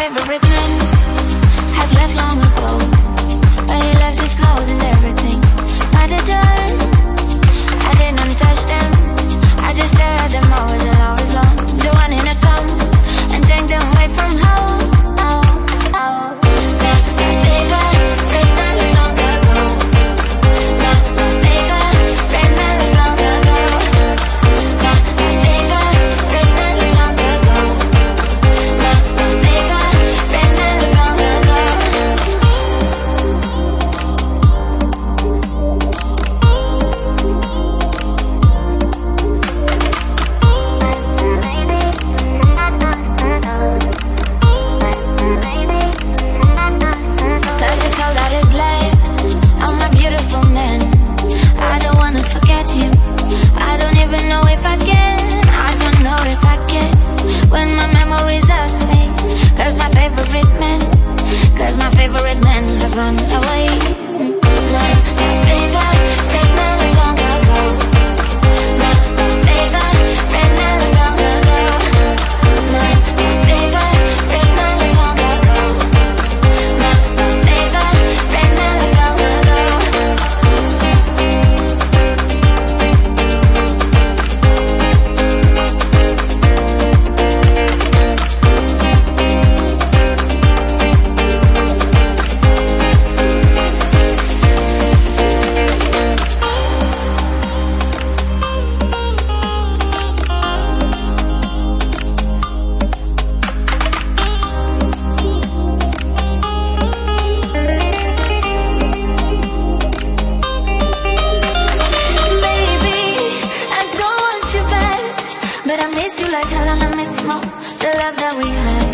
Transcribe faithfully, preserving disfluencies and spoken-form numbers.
favorite man has left long ago, but he left his clothes and everything by the door. I didn't touch them, I just stare at them always and always long. The one in a come and take them away from home. Oh, oh. That, that they got red not long ago. That, that they got red not long ago. That, that they got red not long ago. That, that they got red not long ago. Cause it's all that is left of my beautiful man. I don't wanna forget him, I don't even know if I can. I don't know if I can, when my memories ask me. Cause my favorite man, cause my favorite man has run away. They got red not long ago. They got red not long ago. They got red not long ago. They got red not long ago. Baby, I don't want you back, but I miss you like hell and I miss more the love that we had.